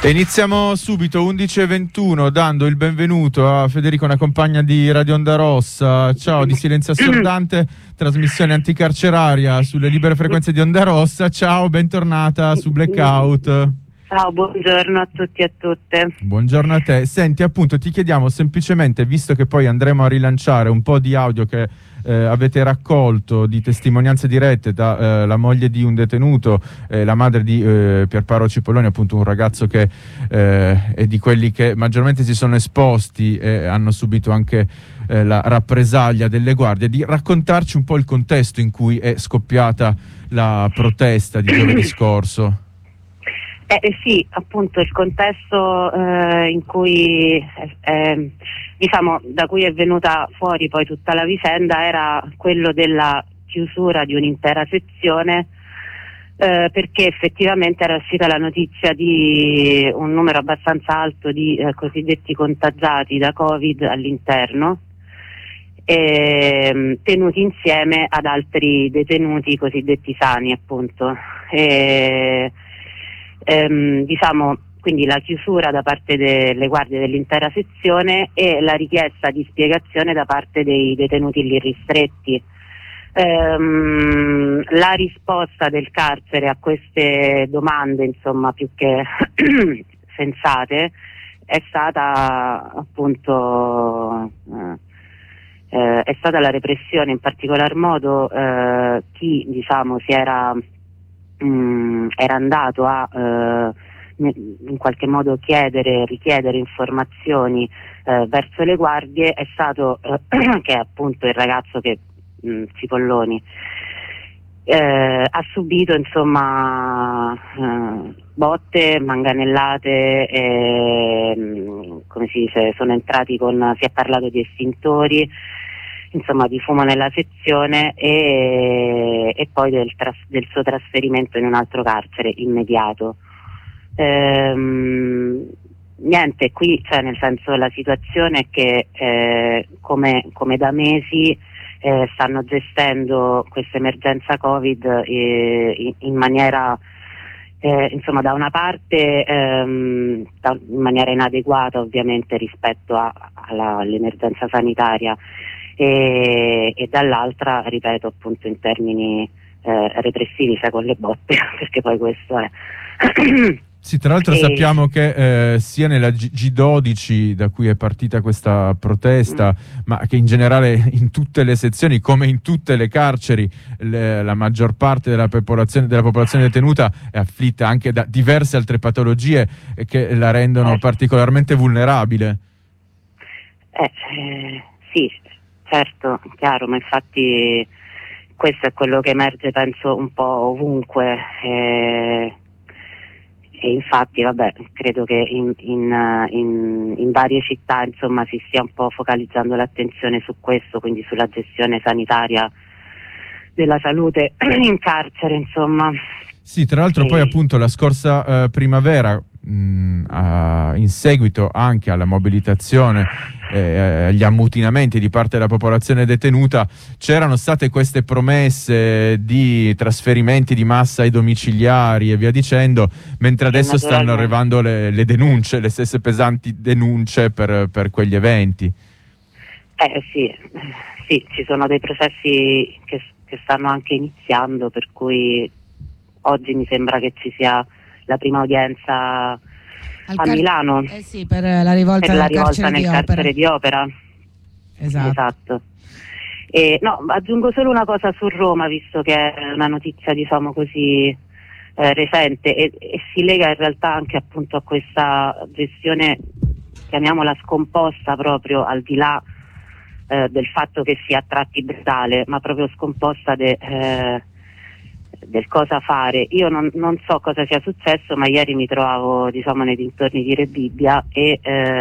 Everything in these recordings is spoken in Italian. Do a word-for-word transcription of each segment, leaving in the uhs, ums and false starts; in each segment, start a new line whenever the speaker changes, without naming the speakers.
E iniziamo subito, undici e ventuno, dando il benvenuto a Federico, una compagna di Radio Onda Rossa. Ciao, di Silenzio Assordante, trasmissione anticarceraria sulle libere frequenze di Onda Rossa. Ciao, bentornata su Blackout.
Ciao, buongiorno a tutti e a tutte.
Buongiorno a te. Senti, appunto, ti chiediamo semplicemente, visto che poi andremo a rilanciare un po' di audio che eh, avete raccolto, di testimonianze dirette da eh, la moglie di un detenuto, eh, la madre di eh, Pierpaolo Cipolloni, appunto un ragazzo che eh, è di quelli che maggiormente si sono esposti e hanno subito anche eh, la rappresaglia delle guardie, di raccontarci un po' il contesto in cui è scoppiata la protesta di giovedì scorso.
Eh, sì, appunto il contesto eh, in cui eh, diciamo da cui è venuta fuori poi tutta la vicenda era quello della chiusura di un'intera sezione, eh, perché effettivamente era uscita la notizia di un numero abbastanza alto di eh, cosiddetti contagiati da Covid all'interno, eh, tenuti insieme ad altri detenuti cosiddetti sani, appunto. E, Ehm, diciamo quindi la chiusura da parte delle guardie dell'intera sezione e la richiesta di spiegazione da parte dei detenuti lì ristretti. Ehm, la risposta del carcere a queste domande, insomma, più che sensate, è stata appunto eh, eh, è stata la repressione, in particolar modo eh, chi diciamo si era Mm, era andato a eh, in qualche modo chiedere, richiedere informazioni eh, verso le guardie è stato eh, che è appunto il ragazzo che mh, Cipolloni eh, ha subito, insomma, eh, botte, manganellate, eh, mh, come si dice, sono entrati con, si è parlato di estintori, insomma di fumo nella sezione e, e poi del, tras, del suo trasferimento in un altro carcere immediato. Ehm, niente, qui cioè nel senso la situazione è che eh, come, come da mesi eh, stanno gestendo questa emergenza Covid eh, in, in maniera eh, insomma da una parte ehm, da, in maniera inadeguata ovviamente rispetto a, alla, all'emergenza sanitaria, E, e dall'altra, ripeto, appunto in termini eh, repressivi, cioè con le botte, perché poi questo è.
Sì, tra l'altro e... sappiamo che eh, sia nella G dodici da cui è partita questa protesta, mm. ma che in generale in tutte le sezioni, come in tutte le carceri, le, la maggior parte della popolazione, della popolazione detenuta è afflitta anche da diverse altre patologie che la rendono eh. particolarmente vulnerabile.
Eh, eh, sì. Certo, chiaro, ma infatti questo è quello che emerge penso un po' ovunque e, e infatti vabbè credo che in, in, in, in varie città insomma si stia un po' focalizzando l'attenzione su questo, quindi sulla gestione sanitaria della salute in carcere, insomma.
Sì, tra l'altro e... poi appunto la scorsa eh, primavera mh, a, in seguito anche alla mobilitazione eh, agli ammutinamenti di parte della popolazione detenuta c'erano state queste promesse di trasferimenti di massa ai domiciliari e via dicendo, mentre adesso stanno arrivando le, le denunce, le stesse pesanti denunce per, per quegli eventi.
Eh sì, sì, ci sono dei processi che, che stanno anche iniziando, per cui oggi mi sembra che ci sia la prima udienza Al a Milano
eh sì, per la rivolta,
per la rivolta
carcere
nel
di
carcere di Opera.
Esatto.
Esatto. E, no, aggiungo solo una cosa su Roma, visto che è una notizia diciamo così eh, recente e, e si lega in realtà anche appunto a questa gestione, chiamiamola scomposta, proprio al di là eh, del fatto che sia a tratti brutale, ma proprio scomposta de, eh, del cosa fare. Io non, non so cosa sia successo, ma ieri mi trovavo diciamo nei dintorni di Rebibbia e,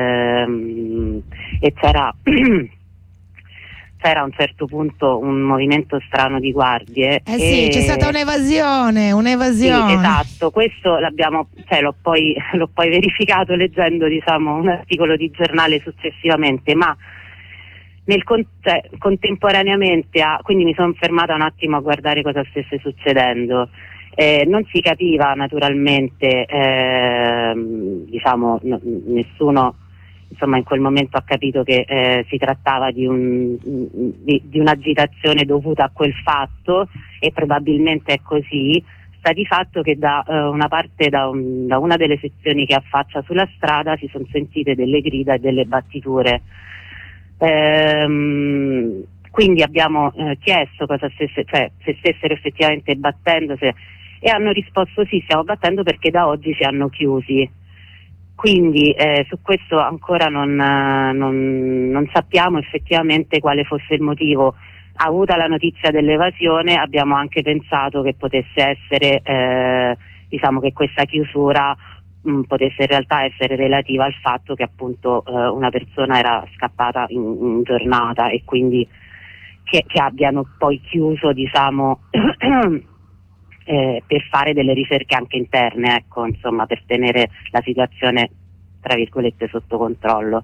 ehm, e c'era c'era a un certo punto un movimento strano di guardie.
Eh sì,
e...
c'è stata un'evasione, un'evasione.
Sì, esatto, questo l'abbiamo, cioè l'ho poi, l'ho poi verificato leggendo diciamo un articolo di giornale successivamente, ma nel con- cioè, contemporaneamente a, quindi mi sono fermata un attimo a guardare cosa stesse succedendo Eh, non si capiva naturalmente, ehm, diciamo, n- nessuno insomma in quel momento ha capito che eh, si trattava di, un, di, di un'agitazione dovuta a quel fatto, e probabilmente è così. Sta di fatto che da eh, una parte, da, un, da una delle sezioni che affaccia sulla strada, si sono sentite delle grida e delle battiture. Ehm, quindi abbiamo eh, chiesto cosa stesse, cioè, se stessero effettivamente battendo, se, e hanno risposto sì, stiamo battendo perché da oggi si hanno chiusi. Quindi eh, su questo ancora non, non, non sappiamo effettivamente quale fosse il motivo. Avuta la notizia dell'evasione, abbiamo anche pensato che potesse essere, eh, diciamo che questa chiusura mh, potesse in realtà essere relativa al fatto che appunto eh, una persona era scappata in, in giornata, e quindi che, che abbiano poi chiuso, diciamo, eh, per fare delle ricerche anche interne, ecco, insomma, per tenere la situazione tra virgolette sotto controllo.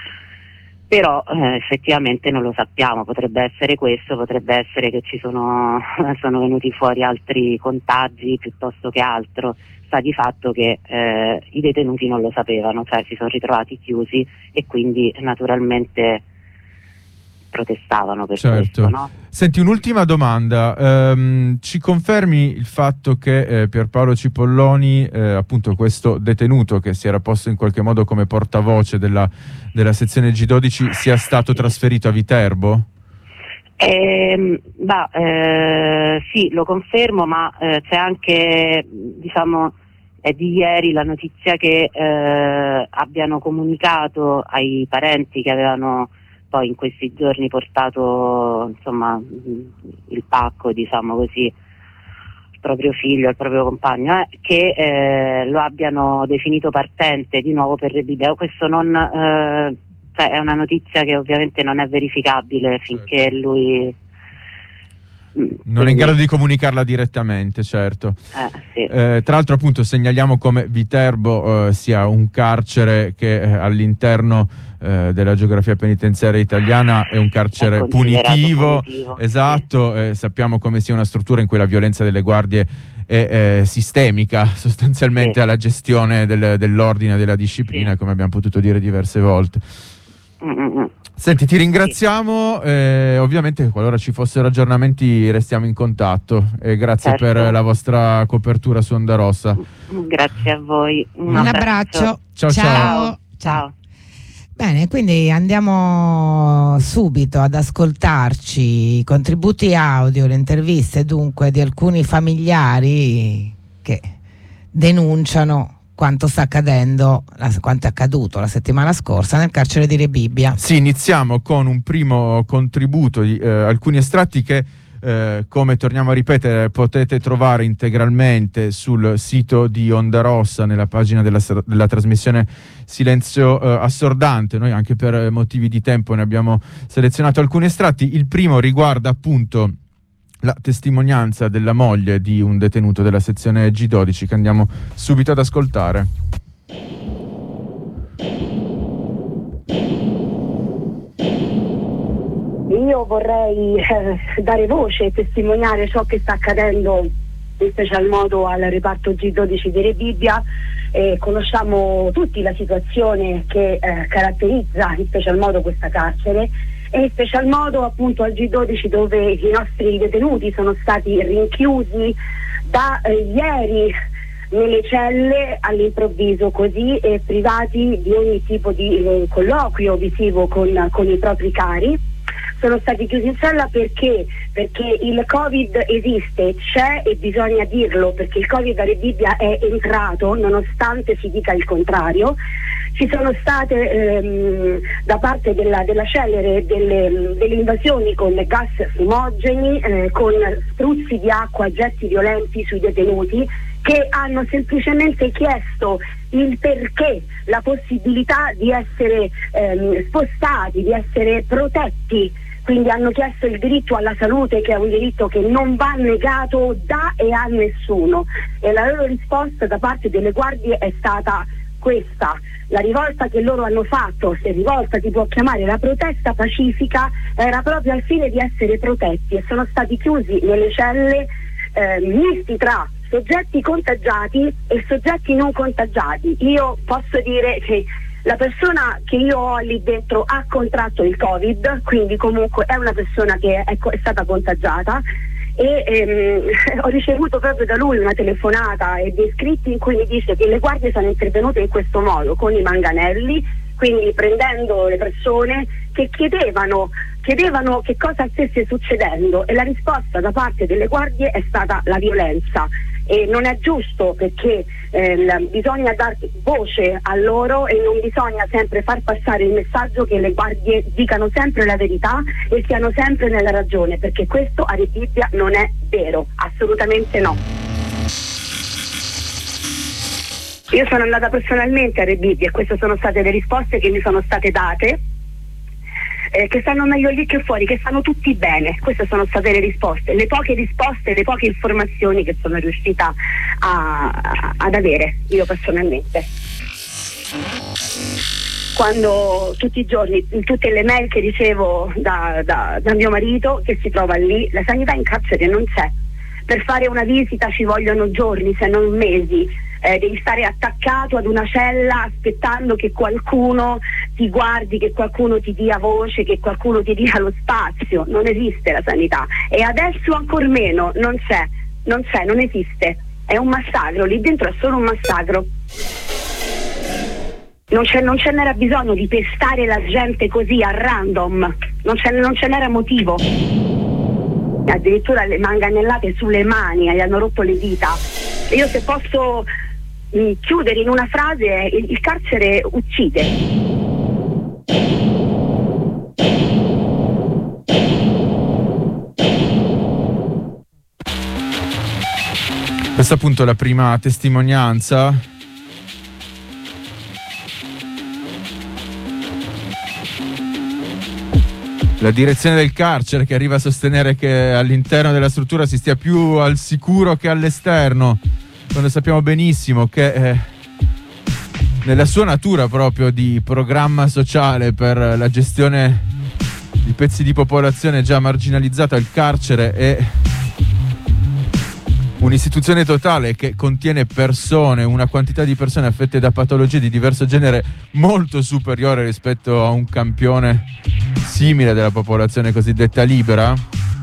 Però eh, effettivamente non lo sappiamo, potrebbe essere questo, potrebbe essere che ci sono, sono venuti fuori altri contagi piuttosto che altro. Sta di fatto che eh, i detenuti non lo sapevano, cioè si sono ritrovati chiusi e quindi naturalmente protestavano per
certo.
questo, no?
Senti, un'ultima domanda, ehm, ci confermi il fatto che eh, Pierpaolo Cipolloni, eh, appunto questo detenuto che si era posto in qualche modo come portavoce della, della sezione G dodici, sia stato trasferito a Viterbo?
Eh, bah, eh, sì, lo confermo, ma eh, c'è anche, diciamo, è di ieri la notizia che eh, abbiano comunicato ai parenti che avevano poi in questi giorni portato, insomma, il pacco, diciamo così, il proprio figlio, il proprio compagno, eh, che eh, lo abbiano definito partente di nuovo per Rebibbia. Questo non, eh, cioè è una notizia che ovviamente non è verificabile finché lui
non è in grado di comunicarla direttamente, certo.
Eh, sì.
eh, tra l'altro appunto segnaliamo come Viterbo eh, sia un carcere che eh, all'interno eh, della geografia penitenziaria italiana è un carcere
è
punitivo,
punitivo,
esatto,
sì.
eh, sappiamo come sia una struttura in cui la violenza delle guardie è eh, sistemica sostanzialmente, sì, alla gestione del, dell'ordine e della disciplina, sì, come abbiamo potuto dire diverse volte. Mm-mm. Senti, ti ringraziamo, eh, ovviamente qualora ci fossero aggiornamenti restiamo in contatto, e grazie, certo, per la vostra copertura su Onda Rossa.
Grazie a voi. Un,
Un abbraccio.
abbraccio.
Ciao, ciao.
Ciao. Ciao. Bene, quindi andiamo subito ad ascoltarci i contributi audio, le interviste dunque di alcuni familiari che denunciano quanto sta accadendo, quanto è accaduto la settimana scorsa nel carcere di Rebibbia.
Sì, iniziamo con un primo contributo di eh, alcuni estratti che, eh, come torniamo a ripetere, potete trovare integralmente sul sito di Onda Rossa, nella pagina della, della trasmissione Silenzio eh, Assordante. Noi anche per motivi di tempo ne abbiamo selezionato alcuni estratti. Il primo riguarda appunto la testimonianza della moglie di un detenuto della sezione G dodici, che andiamo subito ad ascoltare.
Io vorrei eh, dare voce e testimoniare ciò che sta accadendo in special modo al reparto G dodici di Rebibbia. Eh, conosciamo tutti la situazione che eh, caratterizza in special modo questa carcere, e in special modo appunto al G dodici, dove i nostri detenuti sono stati rinchiusi da eh, ieri nelle celle all'improvviso così, e privati di ogni tipo di eh, colloquio visivo con, con i propri cari. Sono stati chiusi in cella perché? Perché il Covid esiste, c'è, e bisogna dirlo, perché il Covid a Rebibbia è entrato nonostante si dica il contrario. Ci sono state ehm, da parte della, della Celere delle, delle invasioni con gas fumogeni, eh, con spruzzi di acqua, gesti violenti sui detenuti, che hanno semplicemente chiesto il perché, la possibilità di essere ehm, spostati, di essere protetti. Quindi hanno chiesto il diritto alla salute, che è un diritto che non va negato da e a nessuno, e la loro risposta da parte delle guardie è stata questa. La rivolta che loro hanno fatto, se rivolta si può chiamare, la protesta pacifica, era proprio al fine di essere protetti, e sono stati chiusi nelle celle eh, misti tra soggetti contagiati e soggetti non contagiati. Io posso dire che la persona che io ho lì dentro ha contratto il Covid, quindi comunque è una persona che è, è stata contagiata, e ehm, ho ricevuto proprio da lui una telefonata e dei scritti in cui mi dice che le guardie sono intervenute in questo modo, con i manganelli, quindi prendendo le persone che chiedevano chiedevano che cosa stesse succedendo, e la risposta da parte delle guardie è stata la violenza. E non è giusto, perché eh, bisogna dar voce a loro e non bisogna sempre far passare il messaggio che le guardie dicano sempre la verità e siano sempre nella ragione, perché questo a Rebibbia non è vero, assolutamente no. Io sono andata personalmente a Rebibbia e queste sono state le risposte che mi sono state date, eh, che stanno meglio lì che fuori, che stanno tutti bene. Queste sono state le risposte, le poche risposte, le poche informazioni che sono riuscita a, a, ad avere io personalmente. Quando tutti i giorni, in tutte le mail che ricevo da, da, da mio marito, che si trova lì, la sanità in carcere non c'è. Per fare una visita ci vogliono giorni, se non mesi. Eh, devi stare attaccato ad una cella aspettando che qualcuno ti guardi, che qualcuno ti dia voce, che qualcuno ti dia lo spazio. Non esiste la sanità, e adesso ancor meno non c'è, non c'è, non esiste. È un massacro, lì dentro è solo un massacro. Non, c'è, non ce n'era bisogno di pestare la gente così a random, non ce, non ce n'era motivo. Addirittura le manganellate sulle mani, gli hanno rotto le dita. Io, se posso mh, chiudere in una frase, il, il carcere uccide.
Questa appunto è la prima testimonianza. La direzione del carcere, che arriva a sostenere che all'interno della struttura si stia più al sicuro che all'esterno, quando sappiamo benissimo che eh, nella sua natura proprio di programma sociale per la gestione di pezzi di popolazione già marginalizzata, il carcere è un'istituzione totale che contiene persone, una quantità di persone affette da patologie di diverso genere molto superiore rispetto a un campione simile della popolazione cosiddetta libera.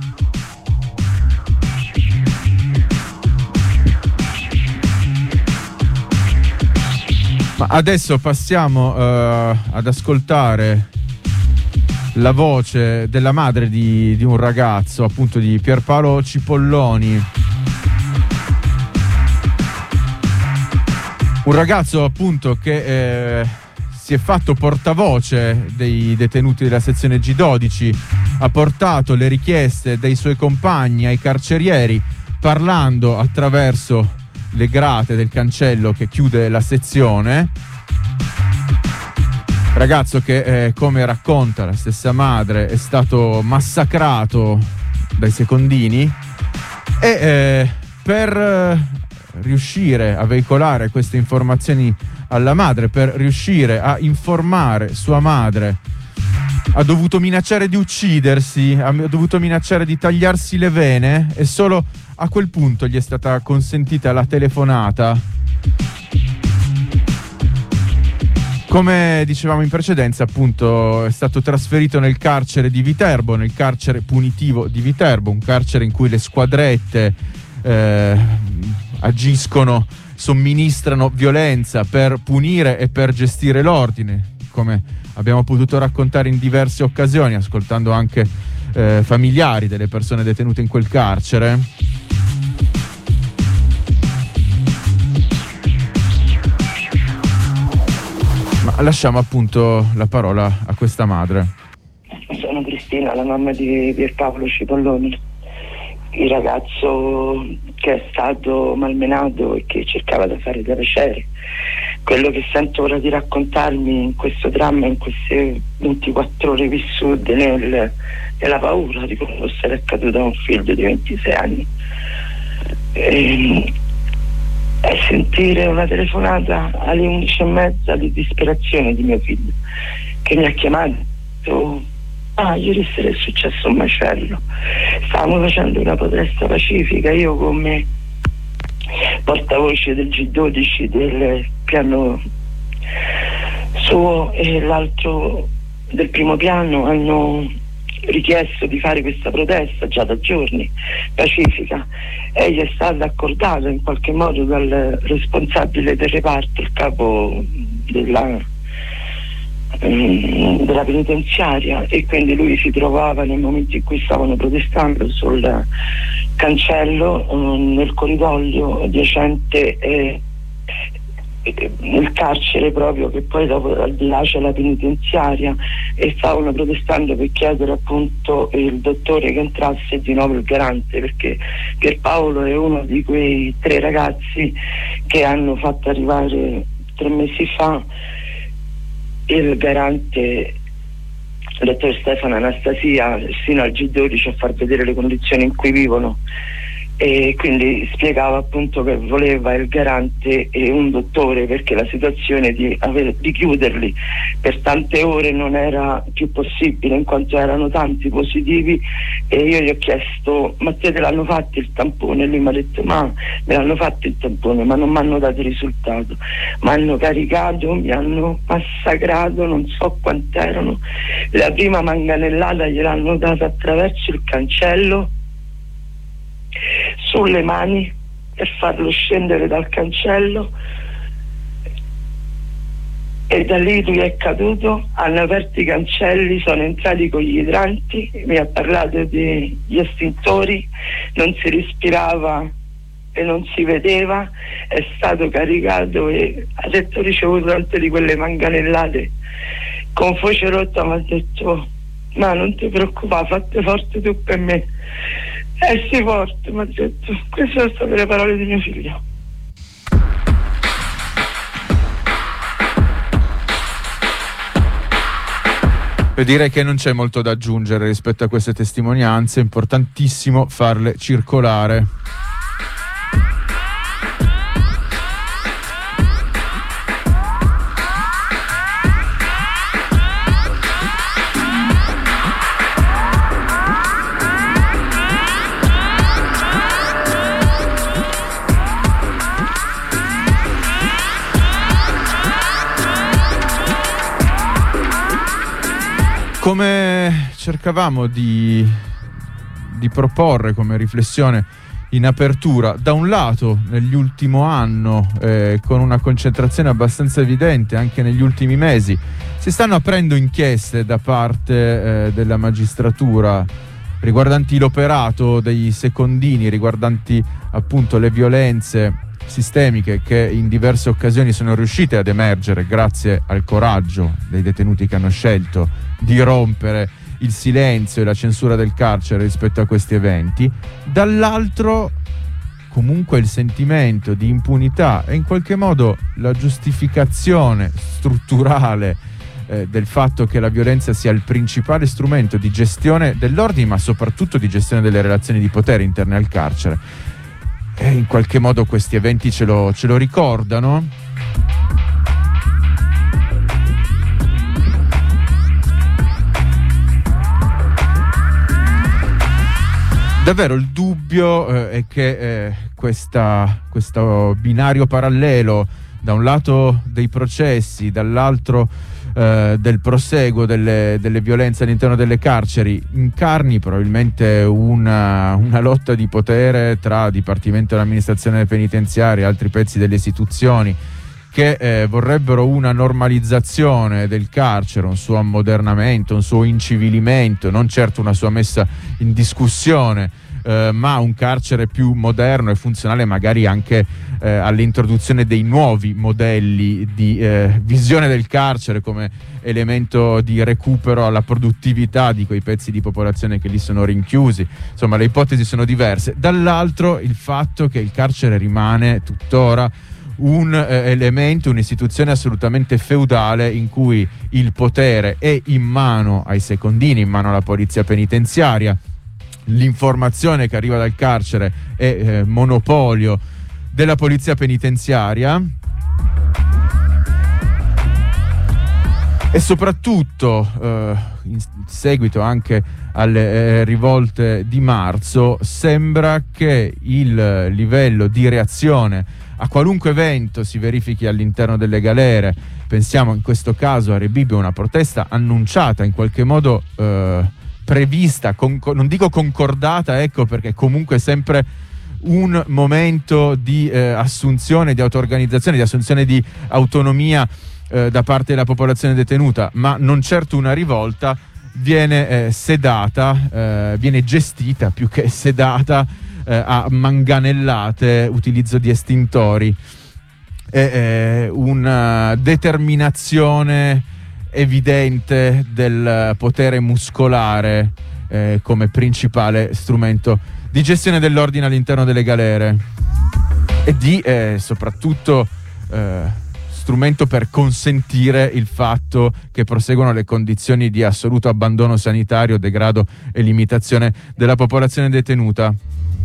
Ma adesso passiamo uh, ad ascoltare la voce della madre di, di un ragazzo, appunto di Pierpaolo Cipolloni. Un ragazzo appunto che eh, si è fatto portavoce dei detenuti della sezione G dodici, ha portato le richieste dei suoi compagni ai carcerieri, parlando attraverso le grate del cancello che chiude la sezione. Ragazzo che, eh, come racconta la stessa madre, è stato massacrato dai secondini e eh, per eh, riuscire a veicolare queste informazioni alla madre, per riuscire a informare sua madre, ha dovuto minacciare di uccidersi, ha dovuto minacciare di tagliarsi le vene, e solo a quel punto gli è stata consentita la telefonata. Come dicevamo in precedenza, appunto, è stato trasferito nel carcere di Viterbo, nel carcere punitivo di Viterbo, un carcere in cui le squadrette eh, agiscono, somministrano violenza per punire e per gestire l'ordine, come abbiamo potuto raccontare in diverse occasioni, ascoltando anche eh, familiari delle persone detenute in quel carcere. Ma lasciamo appunto la parola a questa madre.
Sono Cristina, la mamma di Pierpaolo Cipolloni, il ragazzo che è stato malmenato e che cercava di fare da piacere. Quello che sento ora di raccontarmi in questo dramma, in queste ventiquattro ore vissute nel, nella paura di come fosse accaduto a un figlio di ventisei anni, e, e sentire una telefonata alle undici e mezza di disperazione di mio figlio, che mi ha chiamato: ah, ieri sera è successo un macello, stavamo facendo una protesta pacifica, io come portavoce del G dodici del piano suo e l'altro del primo piano hanno richiesto di fare questa protesta già da giorni, pacifica, e gli è stata accordata in qualche modo dal responsabile del reparto, il capo della, um, della penitenziaria, e quindi lui si trovava nel momento in cui stavano protestando sul cancello, um, nel corridoio adiacente eh, nel carcere proprio, che poi dopo al di là c'è la penitenziaria, e stavano protestando per chiedere appunto il dottore che entrasse di nuovo il garante, perché Pierpaolo è uno di quei tre ragazzi che hanno fatto arrivare tre mesi fa il garante, il dottor Stefano Anastasia, sino al G dodici a far vedere le condizioni in cui vivono, e quindi spiegava appunto che voleva il garante e un dottore, perché la situazione di, aver, di chiuderli per tante ore non era più possibile, in quanto erano tanti positivi. E io gli ho chiesto: ma te l'hanno fatto il tampone? E lui mi ha detto: ma me l'hanno fatto il tampone, ma non mi hanno dato il risultato, mi hanno caricato, mi hanno massacrato, non so quant'erano, la prima manganellata gliel'hanno data attraverso il cancello sulle mani per farlo scendere dal cancello, e da lì lui è caduto. Hanno aperto i cancelli, sono entrati con gli idranti, mi ha parlato degli estintori, non si respirava e non si vedeva, è stato caricato e ha detto: ricevuto tante di quelle manganellate. Con voce rotta mi ha detto: ma non ti preoccupare, fatte forte tu per me. Eh sì, forte, mi ha detto. Queste sono state le parole di mio figlio.
Per dire che non c'è molto da aggiungere rispetto a queste testimonianze, è importantissimo farle circolare. Come cercavamo di, di proporre come riflessione in apertura, da un lato negli ultimo anno, eh, con una concentrazione abbastanza evidente anche negli ultimi mesi, si stanno aprendo inchieste da parte eh, della magistratura riguardanti l'operato dei secondini, riguardanti appunto le violenze sistemiche che in diverse occasioni sono riuscite ad emergere grazie al coraggio dei detenuti che hanno scelto di rompere il silenzio e la censura del carcere rispetto a questi eventi. Dall'altro comunque il sentimento di impunità e in qualche modo la giustificazione strutturale eh, del fatto che la violenza sia il principale strumento di gestione dell'ordine, ma soprattutto di gestione delle relazioni di potere interne al carcere. E in qualche modo questi eventi ce lo, ce lo ricordano. Davvero il dubbio eh, è che eh, questa, questo binario parallelo, da un lato dei processi, dall'altro eh, del proseguo delle, delle violenze all'interno delle carceri, incarni probabilmente una, una lotta di potere tra Dipartimento dell'Amministrazione Penitenziaria e altri pezzi delle istituzioni che eh, vorrebbero una normalizzazione del carcere, un suo ammodernamento, un suo incivilimento, non certo una sua messa in discussione, eh, ma un carcere più moderno e funzionale, magari anche eh, all'introduzione dei nuovi modelli di eh, visione del carcere come elemento di recupero alla produttività di quei pezzi di popolazione che lì sono rinchiusi. Insomma, le ipotesi sono diverse. Dall'altro il fatto che il carcere rimane tuttora un eh, elemento, un'istituzione assolutamente feudale in cui il potere è in mano ai secondini, in mano alla polizia penitenziaria, l'informazione che arriva dal carcere è eh, monopolio della polizia penitenziaria. E soprattutto eh, in seguito anche alle eh, rivolte di marzo sembra che il livello di reazione a qualunque evento si verifichi all'interno delle galere, pensiamo in questo caso a Rebibbia, una protesta annunciata, in qualche modo eh, prevista, con, non dico concordata, ecco, perché comunque sempre un momento di eh, assunzione, di auto-organizzazione, di assunzione di autonomia eh, da parte della popolazione detenuta, ma non certo una rivolta, viene eh, sedata, eh, viene gestita più che sedata eh, a manganellate, utilizzo di estintori e eh, una determinazione evidente del potere muscolare eh, come principale strumento di gestione dell'ordine all'interno delle galere e di eh, soprattutto eh, strumento per consentire il fatto che proseguano le condizioni di assoluto abbandono sanitario, degrado e limitazione della popolazione detenuta.